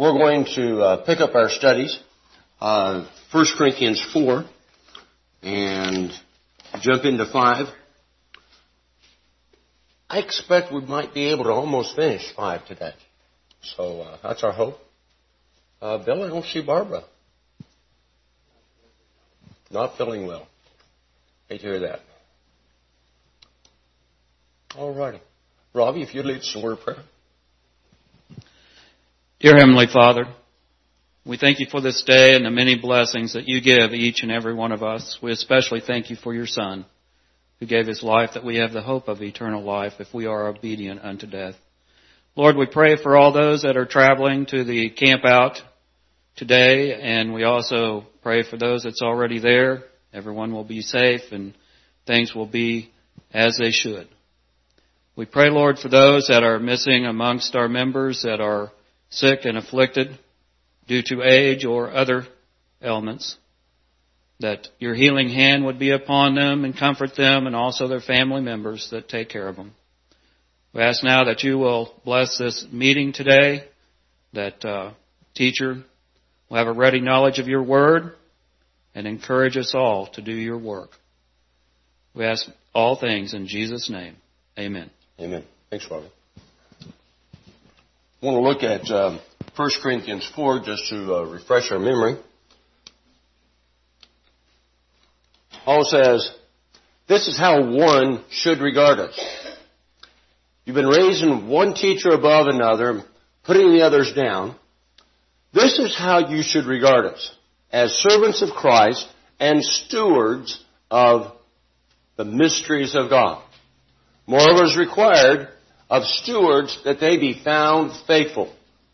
We're going to pick up our studies, 1 Corinthians 4, and jump into 5. I expect we might be able to almost finish 5 today. So that's our hope. Bill, I don't see Barbara. Not feeling well. Hate to hear that. All righty. Robbie, if you'd lead us in a word of prayer. Dear Heavenly Father, we thank you for this day and the many blessings that you give each and every one of us. We especially thank you for your Son, who gave his life that we have the hope of eternal life if we are obedient unto death. Lord, we pray for all those that are traveling to the camp out today, and we also pray for those that's already there. Everyone will be safe and things will be as they should. We pray, Lord, for those that are missing amongst our members that are sick and afflicted due to age or other ailments, that your healing hand would be upon them and comfort them and also their family members that take care of them. We ask now that you will bless this meeting today, that teacher will have a ready knowledge of your word and encourage us all to do your work. We ask all things in Jesus' name. Amen. Amen. Thanks, Robbie. I want to look at 1 Corinthians 4 just to refresh our memory. Paul says, this is how one should regard us. You've been raising one teacher above another, putting the others down. This is how you should regard us, as servants of Christ and stewards of the mysteries of God. Moreover is required of stewards that they be found faithful.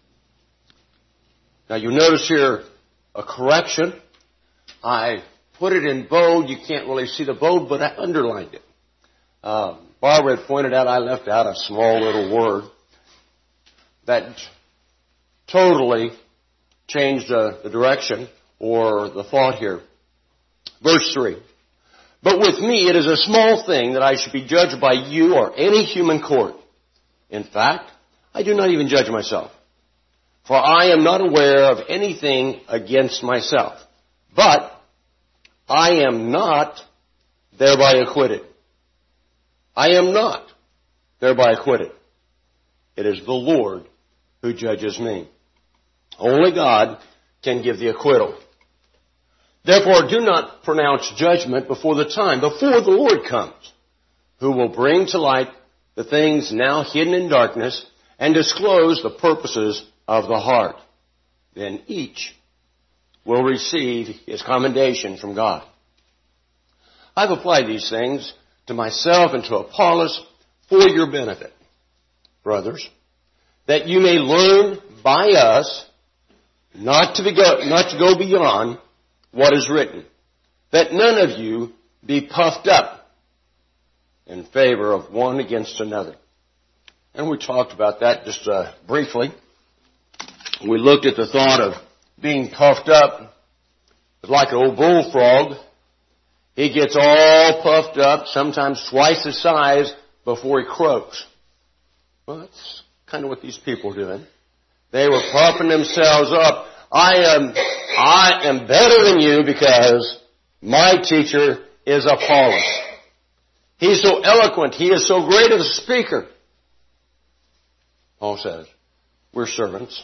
Now you notice here a correction. I put it in bold. You can't really see the bold, but I underlined it. Barbara had pointed out I left out a small little word that totally changed the direction or the thought here. Verse 3. But with me it is a small thing that I should be judged by you or any human court. In fact, I do not even judge myself. For I am not aware of anything against myself. But I am not thereby acquitted. I am not thereby acquitted. It is the Lord who judges me. Only God can give the acquittal. Therefore, do not pronounce judgment before the time, before the Lord comes, who will bring to light the things now hidden in darkness and disclose the purposes of the heart. Then each will receive his commendation from God. I've applied these things to myself and to Apollos for your benefit, brothers, that you may learn by us not to go beyond what is written, that none of you be puffed up in favor of one against another. And we talked about that just briefly. We looked at the thought of being puffed up. It's like an old bullfrog. He gets all puffed up, sometimes twice the size, before he croaks. Well, that's kind of what these people are doing. They were puffing themselves up. I am better than you because my teacher is Apollos. He's so eloquent. He is so great of a speaker. Paul says, we're servants.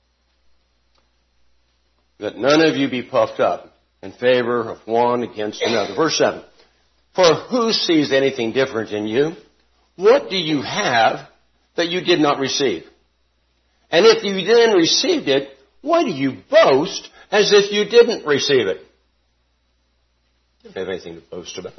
That none of you be puffed up in favor of one against another. Verse 7. For who sees anything different in you? What do you have that you did not receive? And if you then received it, why do you boast as if you didn't receive it? You don't have anything to boast about.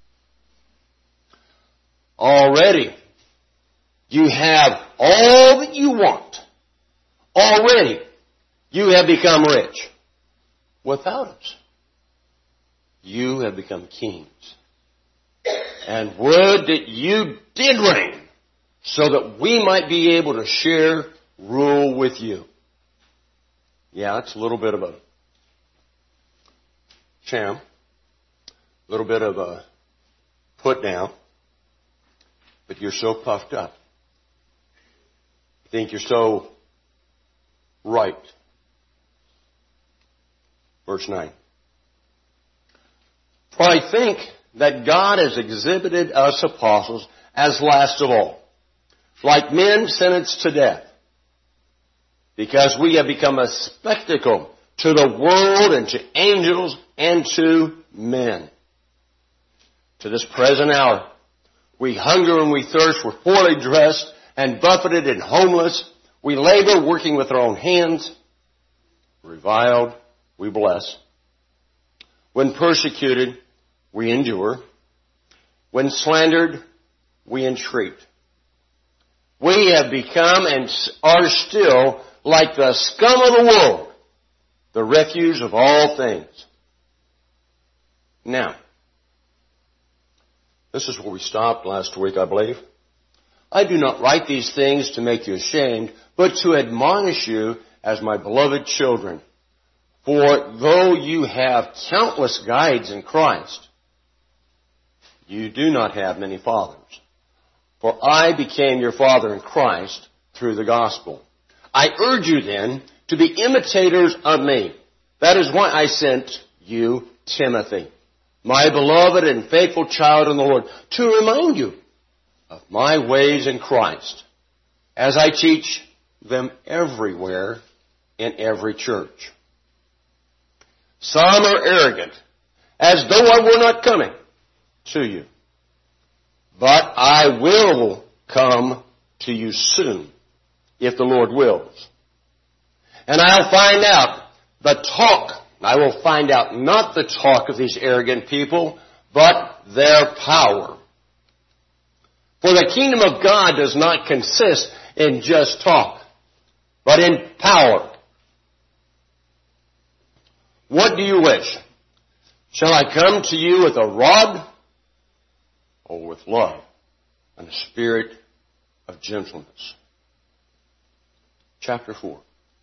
Already, you have all that you want. Already, you have become rich. Without us, you have become kings. And would that you did reign, so that we might be able to share rule with you. Yeah, it's a little bit of a sham, a little bit of a put down, but you're so puffed up. You think you're so right. Verse 9. For I think that God has exhibited us apostles as last of all, like men sentenced to death, because we have become a spectacle to the world and to angels and to men. To this present hour, we hunger and we thirst, we're poorly dressed and buffeted and homeless. We labor, working with our own hands. Reviled, we bless. When persecuted, we endure. When slandered, we entreat. We have become and are still like the scum of the world, the refuse of all things. Now, this is where we stopped last week, I believe. I do not write these things to make you ashamed, but to admonish you as my beloved children. For though you have countless guides in Christ, you do not have many fathers. For I became your father in Christ through the gospel. I urge you then to be imitators of me. That is why I sent you Timothy, my beloved and faithful child in the Lord, to remind you of my ways in Christ, as I teach them everywhere in every church. Some are arrogant, as though I were not coming to you. But I will come to you soon, if the Lord wills. And I'll find out I will find out not the talk of these arrogant people, but their power. For the kingdom of God does not consist in just talk, but in power. What do you wish? Shall I come to you with a rod, or with love and a spirit of gentleness? Chapter 4.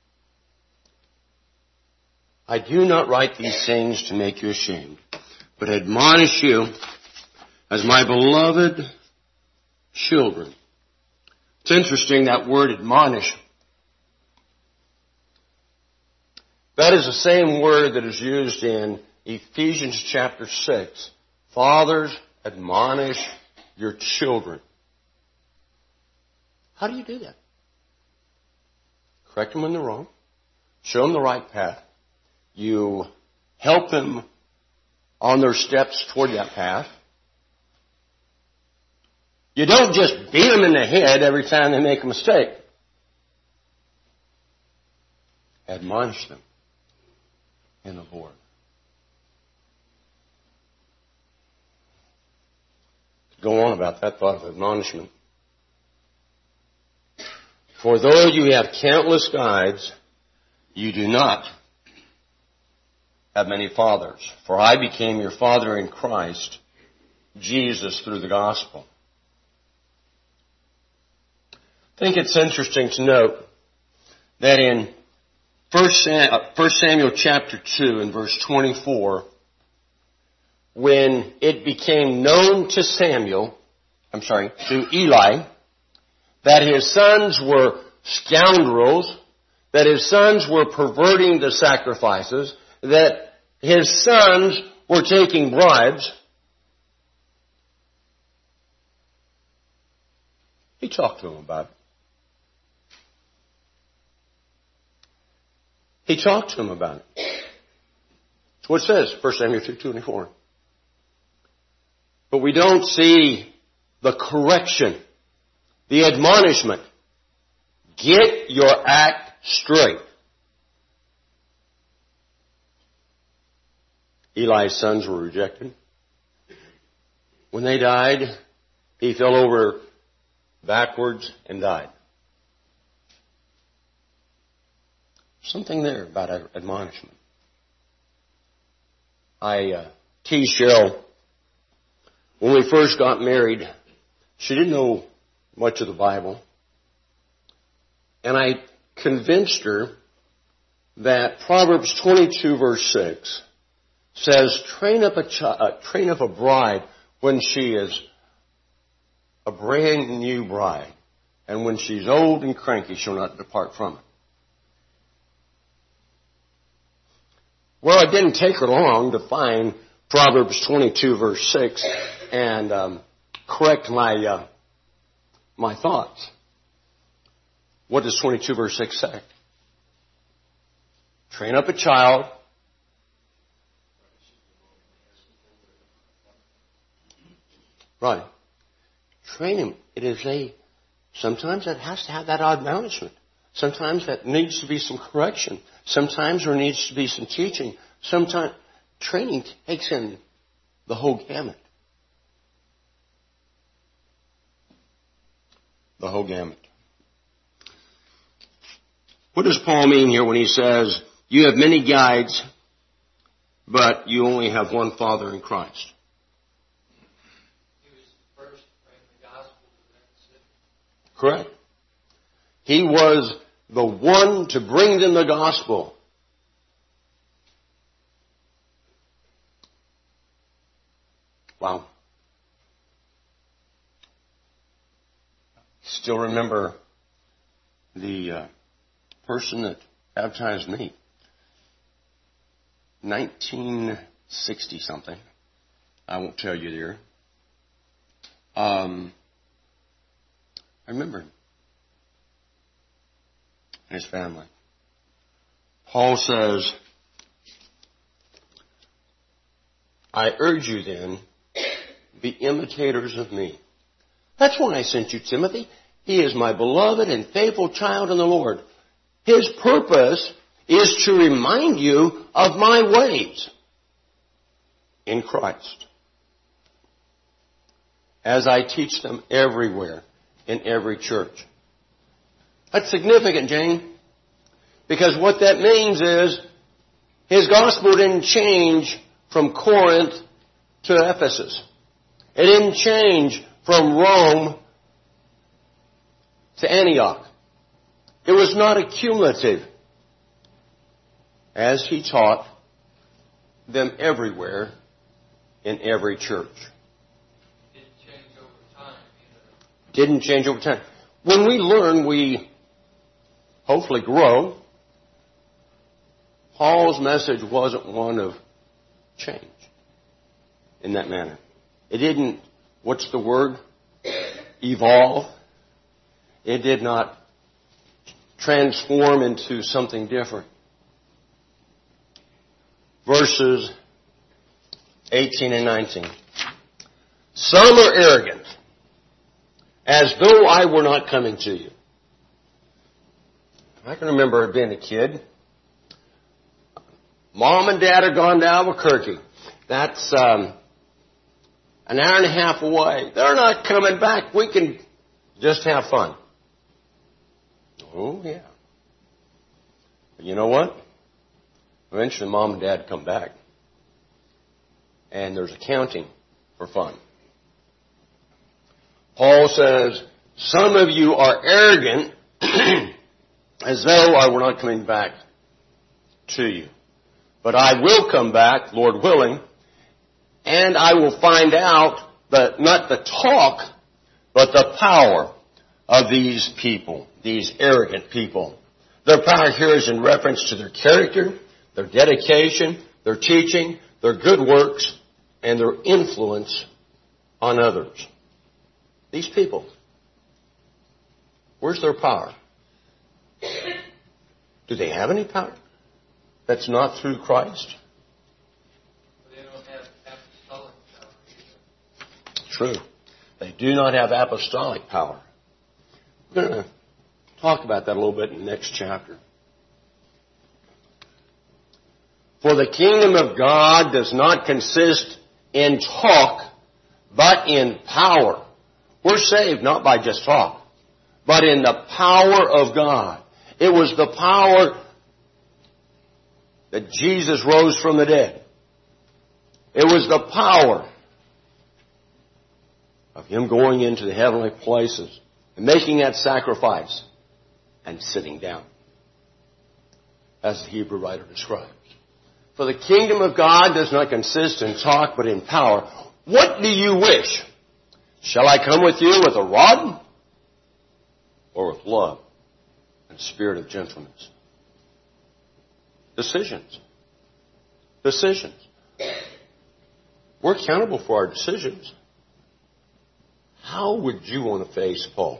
I do not write these things to make you ashamed, but admonish you as my beloved children. It's interesting, that word admonish. That is the same word that is used in Ephesians chapter 6. Fathers, admonish your children. How do you do that? Correct them when they're wrong. Show them the right path. You help them on their steps toward that path. You don't just beat them in the head every time they make a mistake. Admonish them in the Lord. Go on about that thought of admonishment. For though you have countless guides, you do not have many fathers. For I became your father in Christ, Jesus, through the gospel. I think it's interesting to note that in 1 Samuel chapter 2 and verse 24, when it became known to Eli, that his sons were scoundrels, that his sons were perverting the sacrifices, that his sons were taking bribes, he talked to them about it. He talked to them about it. That's what it says, 1 Samuel 2:24. But we don't see the correction, the admonishment. Get your act straight. Eli's sons were rejected. When they died, he fell over backwards and died. Something there about admonishment. I teased Cheryl when we first got married. She didn't know much of the Bible. And I convinced her that Proverbs 22 verse 6 says, train up a bride when she is a brand new bride. And when she's old and cranky, she'll not depart from it. Well, it didn't take her long to find Proverbs 22, verse 6, and correct my thoughts. What does 22, verse 6 say? Train up a child. Right. Train him. Sometimes that has to have that admonishment. Sometimes that needs to be some correction. Sometimes there needs to be some teaching. Sometimes training takes in the whole gamut. The whole gamut. What does Paul mean here when he says, you have many guides, but you only have one Father in Christ? He was the first to bring the gospel to that city. Correct. He was the one to bring them the gospel. Wow. Still remember the person that baptized me. 1960 something. I won't tell you the year. I remember him. His family. Paul says, I urge you then, be imitators of me. That's why I sent you Timothy. He is my beloved and faithful child in the Lord. His purpose is to remind you of my ways in Christ, as I teach them everywhere in every church. That's significant, Jane, because what that means is his gospel didn't change from Corinth to Ephesus. It didn't change from Rome to Antioch. It was not accumulative, as he taught them everywhere in every church. Didn't change over time either. Didn't change over time. When we learn, we hopefully grow. Paul's message wasn't one of change in that manner. It didn't, what's the word? Evolve. It did not transform into something different. Verses 18 and 19. Some are arrogant, as though I were not coming to you. I can remember being a kid. Mom and Dad are gone to Albuquerque. That's an hour and a half away. They're not coming back. We can just have fun. Oh, yeah. But you know what? Eventually, Mom and Dad come back. And there's accounting for fun. Paul says, some of you are arrogant as though I were not coming back to you. But I will come back, Lord willing, and I will find out not the talk, but the power of these people, these arrogant people. Their power here is in reference to their character, their dedication, their teaching, their good works, and their influence on others. These people, where's their power? Do they have any power that's not through Christ? They don't have apostolic power either. True. They do not have apostolic power. We're going to talk about that a little bit in the next chapter. For the kingdom of God does not consist in talk, but in power. We're saved not by just talk, but in the power of God. It was the power that Jesus rose from the dead. It was the power of Him going into the heavenly places and making that sacrifice and sitting down, as the Hebrew writer describes. For the kingdom of God does not consist in talk, but in power. What do you wish? Shall I come with you with a rod, or with love and spirit of gentleness? Decisions. decisions. We're accountable for our decisions. How would you want to face Paul?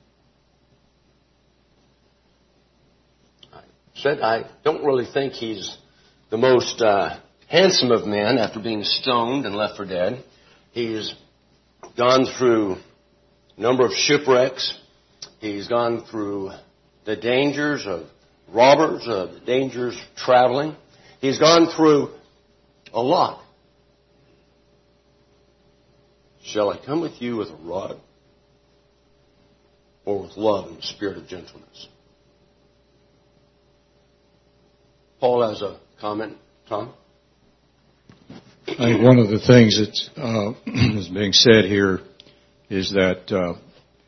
I said I don't really think he's the most handsome of men after being stoned and left for dead. He's gone through a number of shipwrecks. He's gone through the dangers of robbers, the dangers of traveling. He's gone through a lot. Shall I come with you with a rod or with love and the spirit of gentleness? Paul has a comment. Tom? I think one of the things that is being said here is that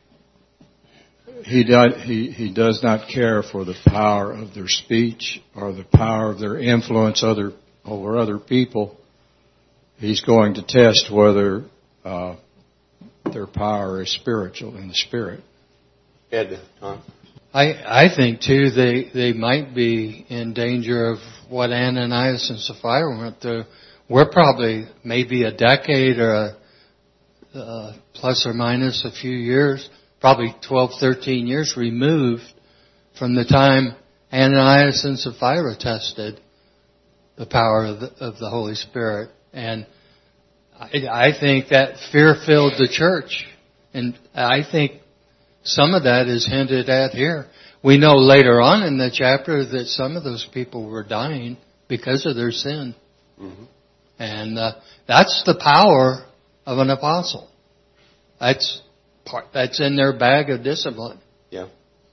he does not care for the power of their speech or the power of their influence over other people. He's going to test whether their power is spiritual in the spirit. Ed, Tom? I think too they might be in danger of what Ananias and Sapphira went through. We're probably maybe a decade or plus or minus a few years, probably 12, 13 years removed from the time Ananias and Sapphira tested the power of the Holy Spirit. And I think that fear filled the church. And I think some of that is hinted at here. We know later on in the chapter that some of those people were dying because of their sin. Mm-hmm. And that's the power of an apostle. That's in their bag of discipline. Yeah.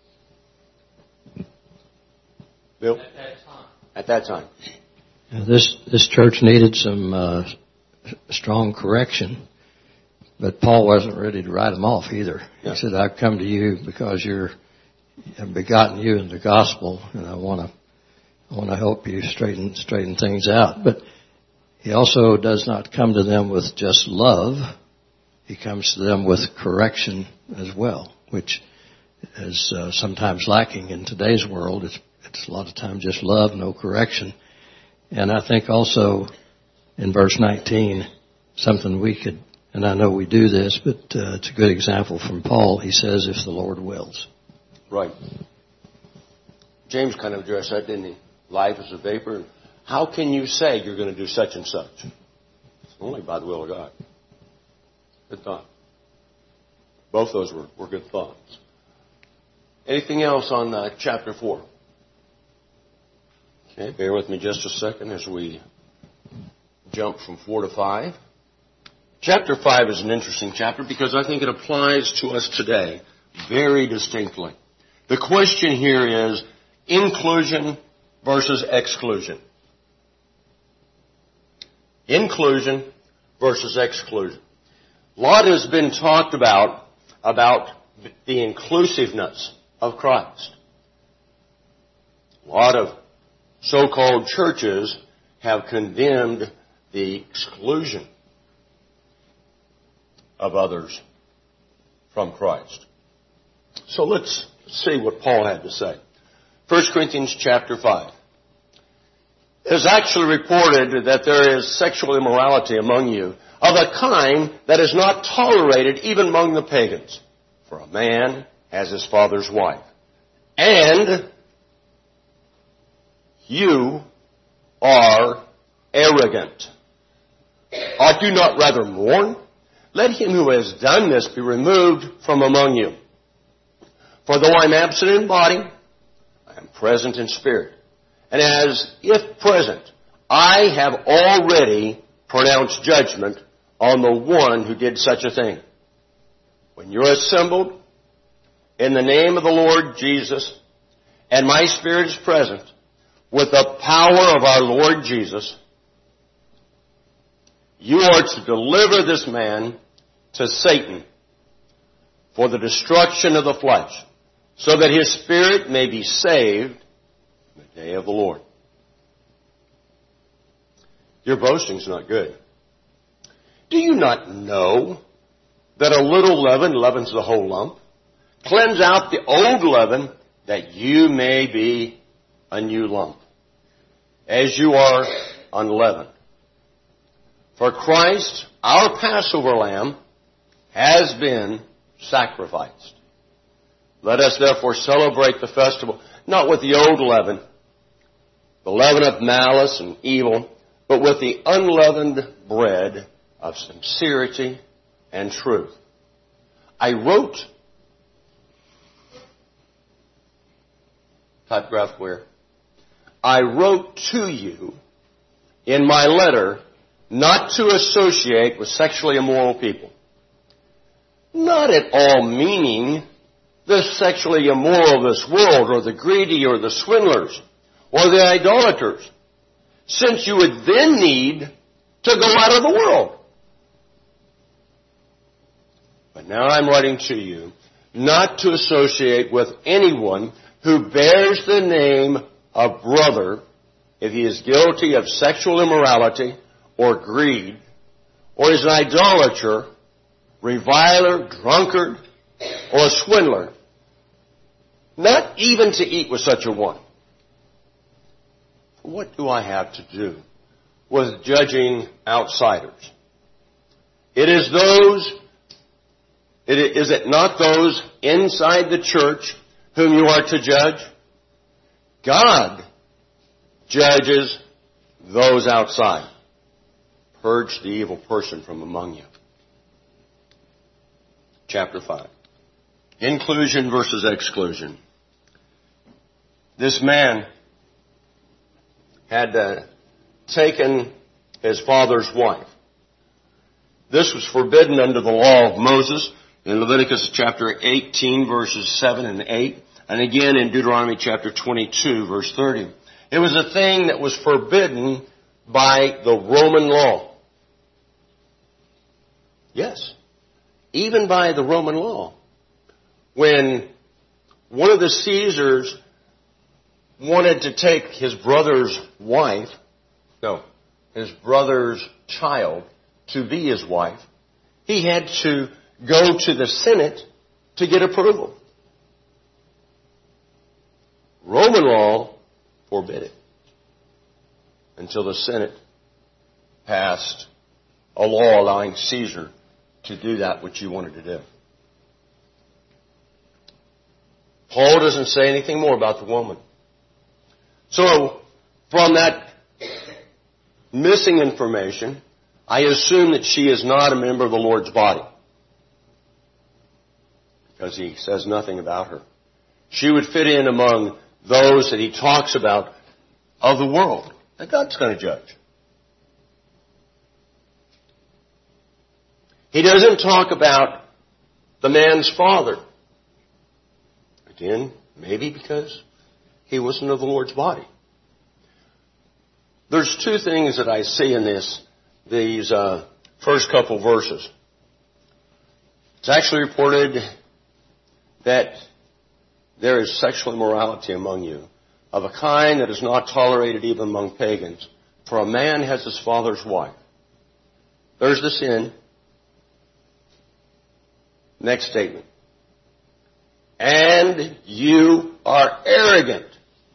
Bill? At that time. This church needed some strong correction, but Paul wasn't ready to write them off either. Yeah. He said, "I've come to you because I've begotten you in the gospel, and I want to help you straighten things out." But he also does not come to them with just love. He comes to them with correction as well, which is sometimes lacking in today's world. It's a lot of times just love, no correction. And I think also in verse 19, something we could, and I know we do this, but it's a good example from Paul. He says, "If the Lord wills." Right. James kind of addressed that, didn't he? Life is a vapor. How can you say you're going to do such and such? It's only by the will of God. Good thought. Both those were good thoughts. Anything else on chapter 4? Okay, bear with me just a second as we jump from 4 to 5. Chapter 5 is an interesting chapter because I think it applies to us today very distinctly. The question here is inclusion versus exclusion. Inclusion versus exclusion. A lot has been talked about the inclusiveness of Christ. A lot of so-called churches have condemned the exclusion of others from Christ. So let's see what Paul had to say. 1 Corinthians chapter 5. It is actually reported that there is sexual immorality among you of a kind that is not tolerated even among the pagans. For a man has his father's wife. And you are arrogant. Ought you not rather mourn? Let him who has done this be removed from among you. For though I am absent in body, I am present in spirit. And as if present, I have already pronounced judgment on the one who did such a thing. When you're assembled in the name of the Lord Jesus, and my spirit is present, with the power of our Lord Jesus, you are to deliver this man to Satan for the destruction of the flesh, so that his spirit may be saved in the day of the Lord. Your boasting's not good. Do you not know that a little leaven leavens the whole lump? Cleanse out the old leaven, that you may be a new lump. As you are unleavened. For Christ, our Passover lamb, has been sacrificed. Let us therefore celebrate the festival, not with the old leaven, the leaven of malice and evil, but with the unleavened bread of sincerity and truth. I wrote, typograph where? I wrote to you in my letter not to associate with sexually immoral people. Not at all meaning the sexually immoral of this world, or the greedy, or the swindlers, or the idolaters, since you would then need to go out of the world. But now I'm writing to you not to associate with anyone who bears the name of brother if he is guilty of sexual immorality or greed, or is an idolater, reviler, drunkard, or a swindler. Not even to eat with such a one. What do I have to do with judging outsiders? Is it not those inside the church whom you are to judge? God judges those outside. Purge the evil person from among you. Chapter 5. Inclusion versus exclusion. This man had taken his father's wife. This was forbidden under the law of Moses in Leviticus chapter 18 verses 7 and 8, and again in Deuteronomy chapter 22 verse 30. It was a thing that was forbidden by the Roman law. Yes, even by the Roman law. When one of the Caesars wanted to take his brother's child to be his wife, he had to go to the Senate to get approval. Roman law forbid it until the Senate passed a law allowing Caesar to do that which he wanted to do. Paul doesn't say anything more about the woman. So, from that missing information, I assume that she is not a member of the Lord's body, because he says nothing about her. She would fit in among those that he talks about of the world that God's going to judge. He doesn't talk about the man's father. Again, maybe because he wasn't of the Lord's body. There's two things that I see in these first couple verses. It's actually reported that there is sexual immorality among you, of a kind that is not tolerated even among pagans. For a man has his father's wife. There's the sin. Next statement. And you are arrogant.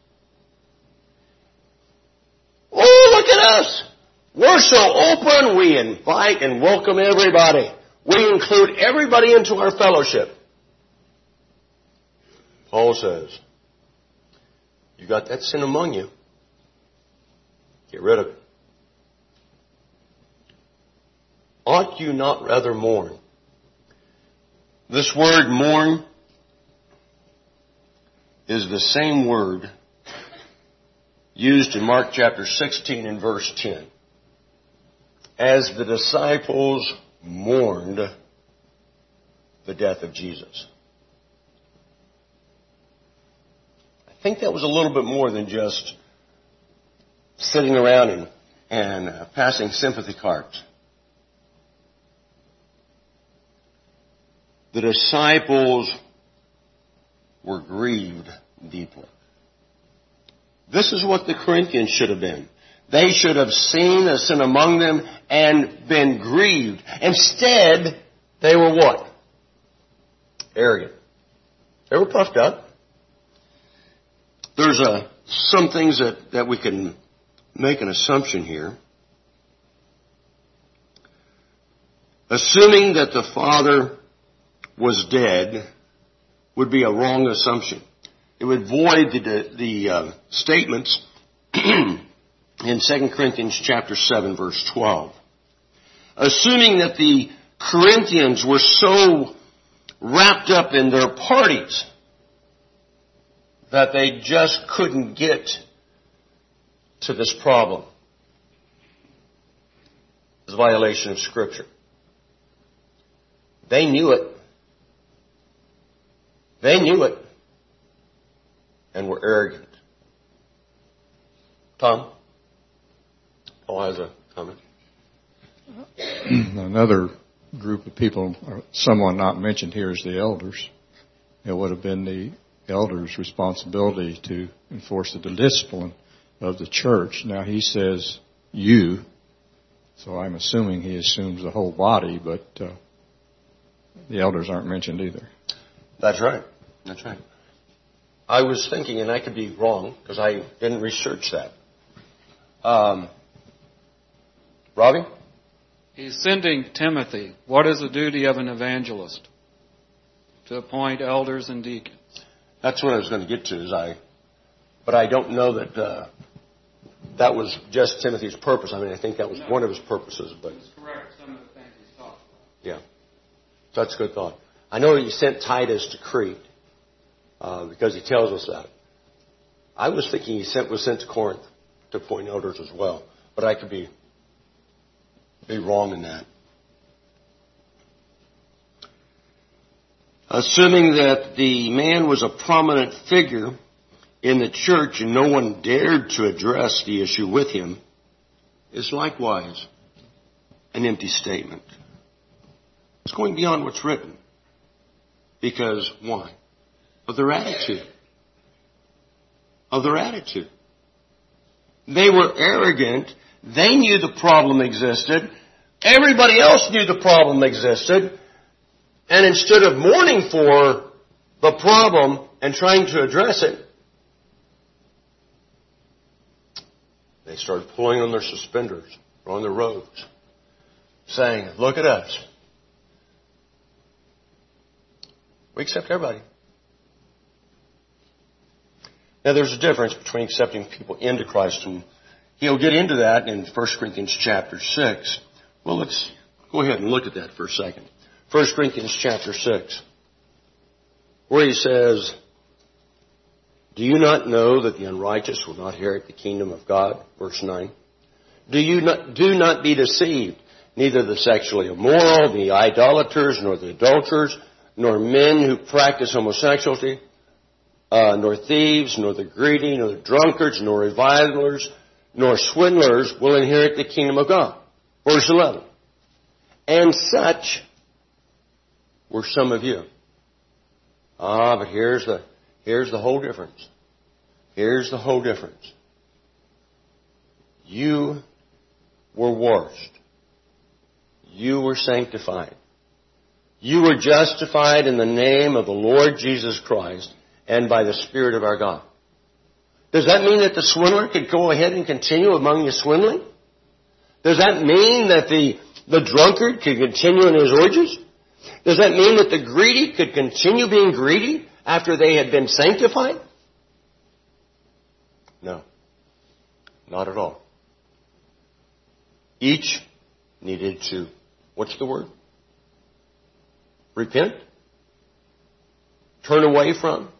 Oh, look at us. We're so open. We invite and welcome everybody. We include everybody into our fellowship. Paul says, you got that sin among you. Get rid of it. Ought you not rather mourn? This word mourn is the same word used in Mark chapter 16 and verse 10. As the disciples mourned the death of Jesus. I think that was a little bit more than just sitting around and passing sympathy cards. The disciples were grieved deeply. This is what the Corinthians should have been. They should have seen the sin among them and been grieved. Instead, they were what? Arrogant. They were puffed up. There's some things that we can make an assumption here. Assuming that the father was dead would be a wrong assumption. It would void the statements in 2 Corinthians chapter 7, verse 12. Assuming that the Corinthians were so wrapped up in their parties that they just couldn't get to this problem. It's a violation of Scripture. They knew it. They knew it. And were arrogant. Tom? Paul has a comment. Another group of people, or someone not mentioned here, is the elders. It would have been the elders' responsibility to enforce the discipline of the church. Now he says you, so I'm assuming he assumes the whole body, but the elders aren't mentioned either. That's right. That's right. I was thinking, and I could be wrong because I didn't research that. Robbie? He's sending Timothy. What is the duty of an evangelist? To appoint elders and deacons. That's what I was going to get to. But I don't know that that was just Timothy's purpose. I mean, I think that was one of his purposes. But that's correct. Some of the things he's talked about. Yeah, so that's a good thought. I know he sent Titus to Crete because he tells us that. I was thinking he was sent to Corinth to appoint elders as well, but I could be wrong in that. Assuming that the man was a prominent figure in the church and no one dared to address the issue with him is likewise an empty statement. It's going beyond what's written. Because, why? Of their attitude. Of their attitude. They were arrogant. They knew the problem existed. Everybody else knew the problem existed. And instead of mourning for the problem and trying to address it, they started pulling on their suspenders, or on their robes, saying, look at us. We accept everybody. Now there's a difference between accepting people into Christ, and he'll get into that in 1 Corinthians chapter 6. Well, let's go ahead and look at that for a second. 1 Corinthians chapter 6, where he says, do you not know that the unrighteous will not inherit the kingdom of God? Verse 9. Do not be deceived. Neither the sexually immoral, the idolaters, nor the adulterers, nor men who practice homosexuality, nor thieves, nor the greedy, nor the drunkards, nor revilers, nor swindlers will inherit the kingdom of God. Verse 11. And such were some of you. But here's the whole difference. Here's the whole difference. You were washed. You were sanctified. You were justified in the name of the Lord Jesus Christ and by the Spirit of our God. Does that mean that the swindler could go ahead and continue among you swindling? Does that mean that the drunkard could continue in his orgies? Does that mean that the greedy could continue being greedy after they had been sanctified? No. Not at all. Each needed to, what's the word? Repent? Turn away from?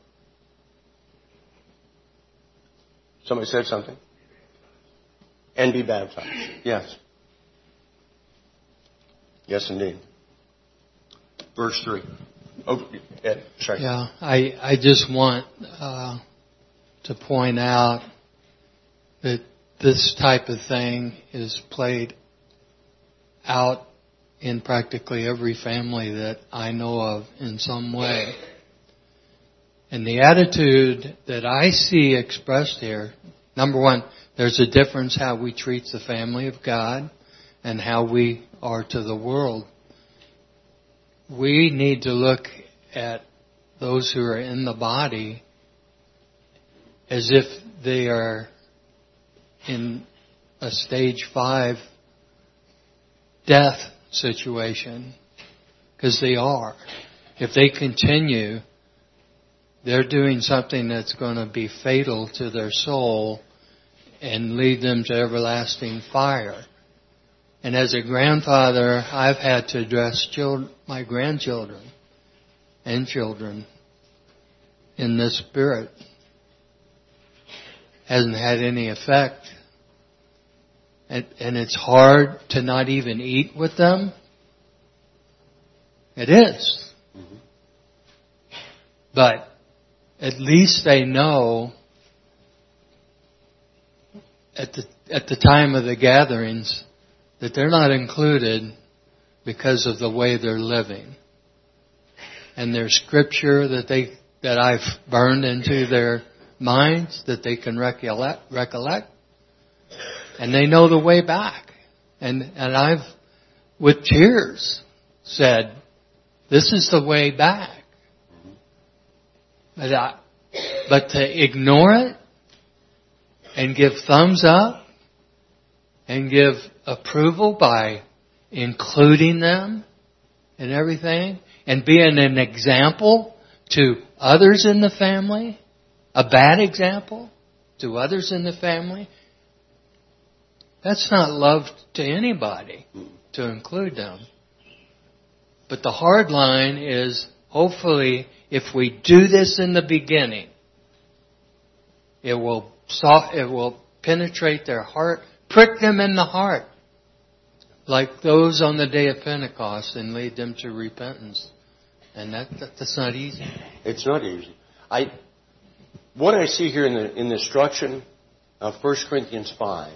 Somebody said something? And be baptized. Yes. Yes, indeed. Verse 3. Oh, Ed, sorry. Yeah, I just want to point out that this type of thing is played out in practically every family that I know of in some way. And the attitude that I see expressed here, number one, there's a difference how we treat the family of God and how we are to the world. We need to look at those who are in the body as if they are in a stage 5 death situation, because they are. If they continue, they're doing something that's going to be fatal to their soul and lead them to everlasting fire. And as a grandfather, I've had to address my grandchildren and children in this spirit. Hasn't had any effect. And it's hard to not even eat with them. It is. Mm-hmm. But at least they know at the time of the gatherings that they're not included because of the way they're living. And there's scripture that I've burned into their minds that they can recollect. And they know the way back. And I've, with tears, said, this is the way back. But to ignore it and give thumbs up and give approval by including them and everything and being an example to others in the family, a bad example to others in the family, that's not love to anybody to include them. But the hard line is, hopefully, if we do this in the beginning, it will penetrate their heart, prick them in the heart, like those on the day of Pentecost, and lead them to repentance. And that's not easy. It's not easy. What I see here in the instruction of 1 Corinthians 5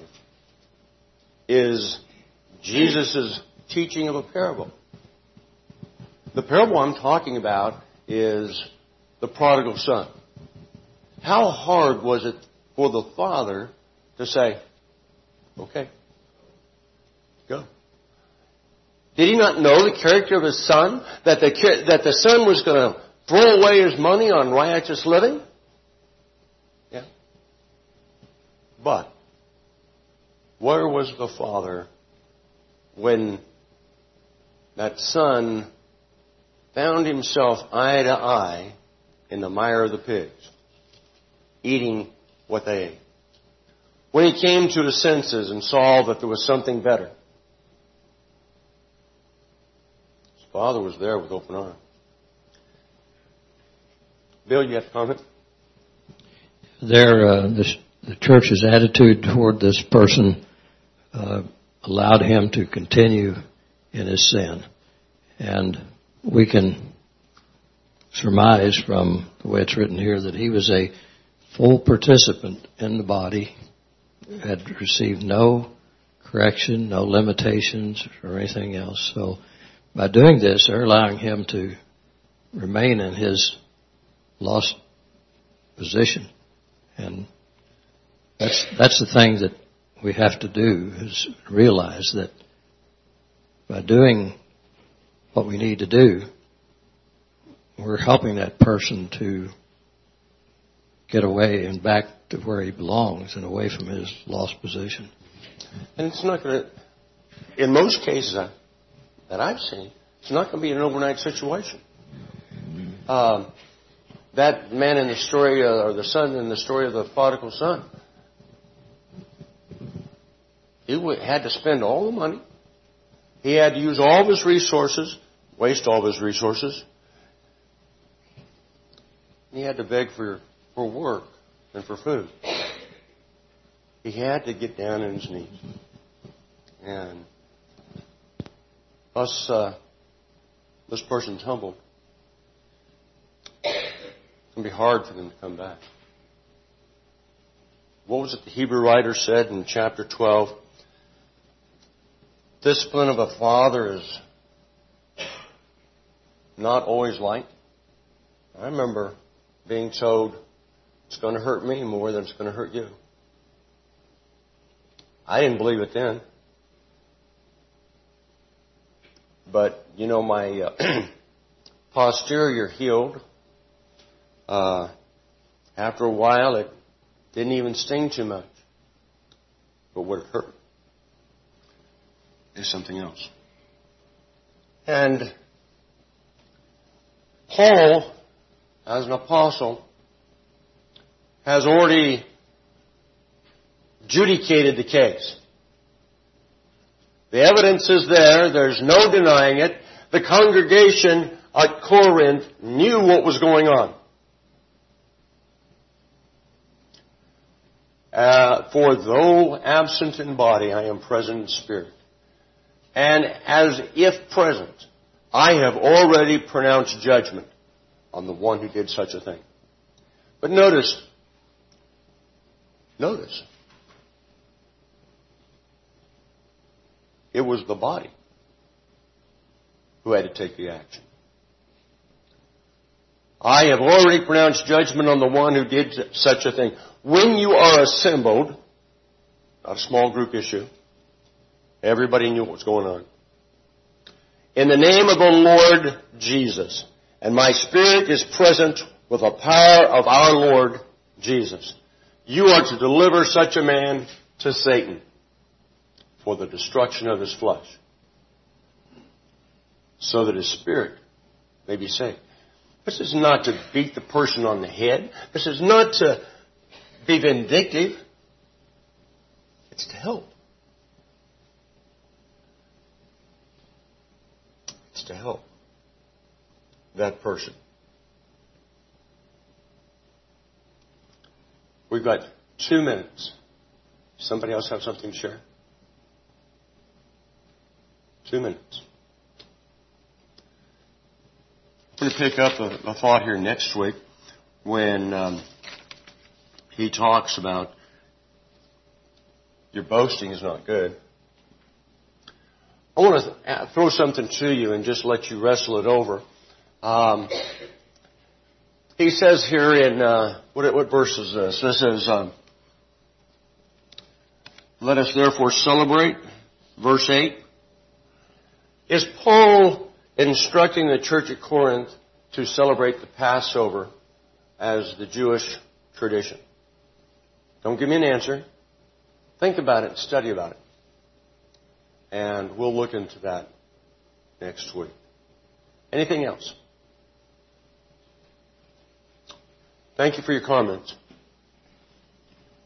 is Jesus' teaching of a parable. The parable I'm talking about is the prodigal son. How hard was it for the father to say, okay, go? Did he not know the character of his son? That the son was going to throw away his money on riotous living? Yeah. But where was the father when that son found himself eye to eye in the mire of the pigs, eating what they ate? When he came to his senses and saw that there was something better, his father was there with open arms. Bill, you have a comment? The church's attitude toward this person allowed him to continue in his sin. And we can surmise from the way it's written here that he was a full participant in the body, had received no correction, no limitations or anything else. So by doing this, they're allowing him to remain in his lost position. And that's the thing that we have to do, is realize that by doing what we need to do, we're helping that person to get away and back to where he belongs and away from his lost position. And it's not going to, in most cases that I've seen, it's not going to be an overnight situation. That man in the story, or the son in the story of the prodigal son, he had to spend all the money. He had to use all of his resources, waste all of his resources. He had to beg for work and for food. He had to get down on his knees. And this person's humbled. It's going to be hard for them to come back. What was it the Hebrew writer said in chapter 12? Discipline of a father is not always liked. I remember being told, it's going to hurt me more than it's going to hurt you. I didn't believe it then. But, my posterior healed. After a while, it didn't even sting too much. But what it hurt is something else. And Paul, as an apostle, has already adjudicated the case. The evidence is there. There's no denying it. The congregation at Corinth knew what was going on. For though absent in body, I am present in spirit. And as if present, I have already pronounced judgment on the one who did such a thing. But notice, it was the body who had to take the action. I have already pronounced judgment on the one who did such a thing. When you are assembled, not a small group issue, everybody knew what was going on. In the name of the Lord Jesus, and my spirit is present with the power of our Lord Jesus, you are to deliver such a man to Satan for the destruction of his flesh, so that his spirit may be saved. This is not to beat the person on the head. This is not to be vindictive. It's to help. It's to help that person. We've got 2 minutes. Somebody else have something to share? 2 minutes. I'm going to pick up a thought here next week when he talks about your boasting is not good. I want to throw something to you and just let you wrestle it over. He says here in, what verse is this? This is, let us therefore celebrate, verse 8. Is Paul instructing the church at Corinth to celebrate the Passover as the Jewish tradition? Don't give me an answer. Think about it and study about it. And we'll look into that next week. Anything else? Thank you for your comments.